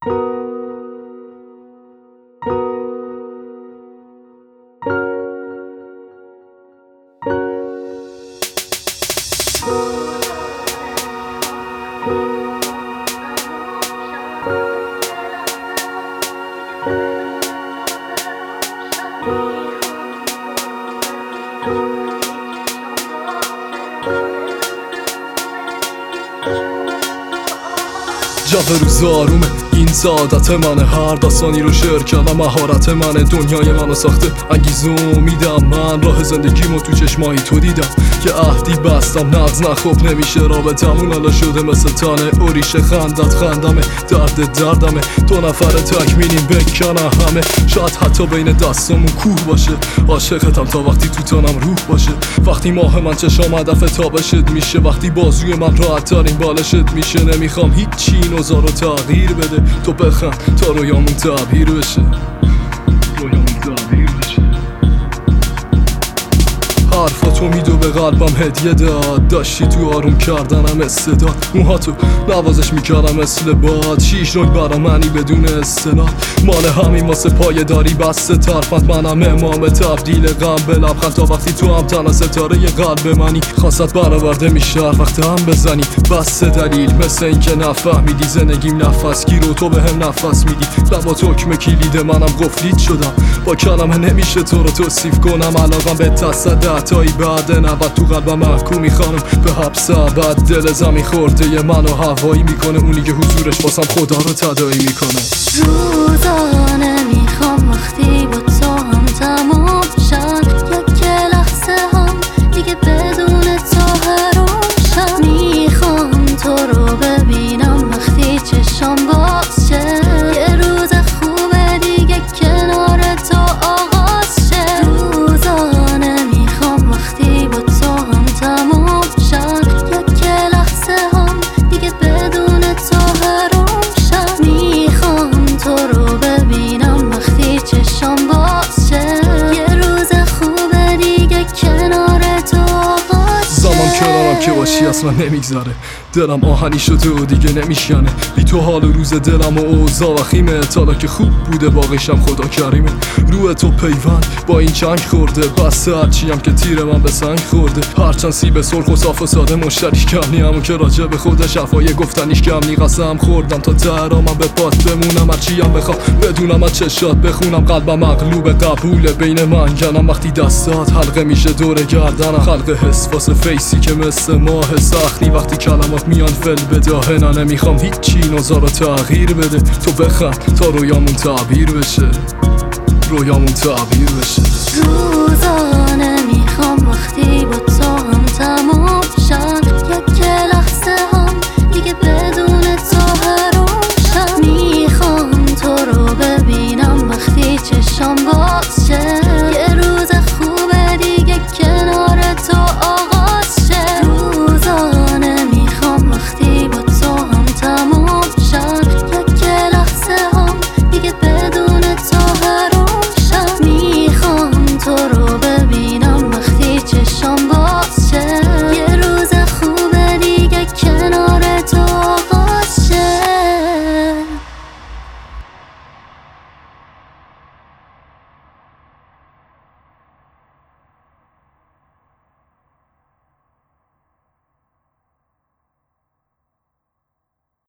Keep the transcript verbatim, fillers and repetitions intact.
جو روز آرومه این سعادت منه، هر داستانی رو شعر کردم مهارت منه. دنیای منو ساخته انگیزه و امیدم، من راه زندگیمو تو چشمایی تو دیدم که عهدی بستم نقض نخوب نمیشه. رابطمون حالا شده مثل تانه، اوریش خندت خندمه، درد دردمه. دو نفر تکمینیم بکنه همه، شاید حتی بین دستامون کوه باشه. عاشقتم تا وقتی تو تانم روح باشه، وقتی ماه من چشام هدف تابشت میشه، وقتی بازوی من راحت ترین بالشت میشه. نمیخوام هیچی نوزا رو تغییر بده، تو بخند تا رویامون تعبیر بشه، رویامون تعبیر بشه. حرفاتو میدو به قلبم هدیه داد، داشتی تو آروم کردنم استعداد. موهاتو نوازش میکردم مثل باد، شیش رنگ برا منی بدون استناد. مال همین واسه پای داری بسته طرفت، منم امام تبدیل غم به لبخند. تا وقتی تو هم تنها ستاره ی قلب منی، خواستت برآورده میشه هر وقت هم بزنی. بس دلیل مثل این که نفهمیدی زندگیم نفس گیر و تو به هم نفس میدی. لبات حکم کلید منم قفلیت شدم، با کلمه نمیشه تو رو توصیف کنم. علاقم به تصدق تایی بعد نبد تو قلبم محکومی خانم به حبس ابد. دل زمین خورده ی منو هوایی میکنه، اونی که حضورش واسم خدا رو تداعی میکنه. روزانه میخوام وقتی با تو هم تمام شن، یک لحظه هم دیگه بدون تو هروشن. میخوام تو رو ببینم وقتی چشام باز شه، یه روز خوبه دیگه کنار تو آغاز شه. روزانه میخوام وقتی با تو هم تمام شن، یک لحظه هم دیگه بدون تو هروشن. میخوام تو رو ببینم وقتی چشام باز شه، یه روز خوبه دیگه کنار تو آغاز شه. زمان کنارم که باشی اصلا نمیگذره، دلم آهنی شده و دیگه نمیشکنه. بی تو حال و روز دلم و اوضاع وخیمه، تالا که خوب بوده باقیشم خدا کریمه. روح تو پیوند با این چنگ خورده، بسته هرچی هم که تیر من به سنگ خورده. هرچند سیب سرخ و صاف و ساده مشتریش کم نی، همون که راجع به خود شفای گفتنیش کم نی. قسم خوردم تا تهرامم به پات بمونم، هرچی هم بخوام بدونم از چشات بخونم. قلبم مغلوب قبوله بین منگنم، وقتی دستات حلقه میشه دور گردنم. خلق حس واسه فیسی که مثل ماه سختی، وقتی کلمات میان فل بداهه. نه نمیخوام هیچی نوزا رو تغییر بده، تو بخند تا رویامون تعبیر بشه، رویامون تعبیر بشه. روزانه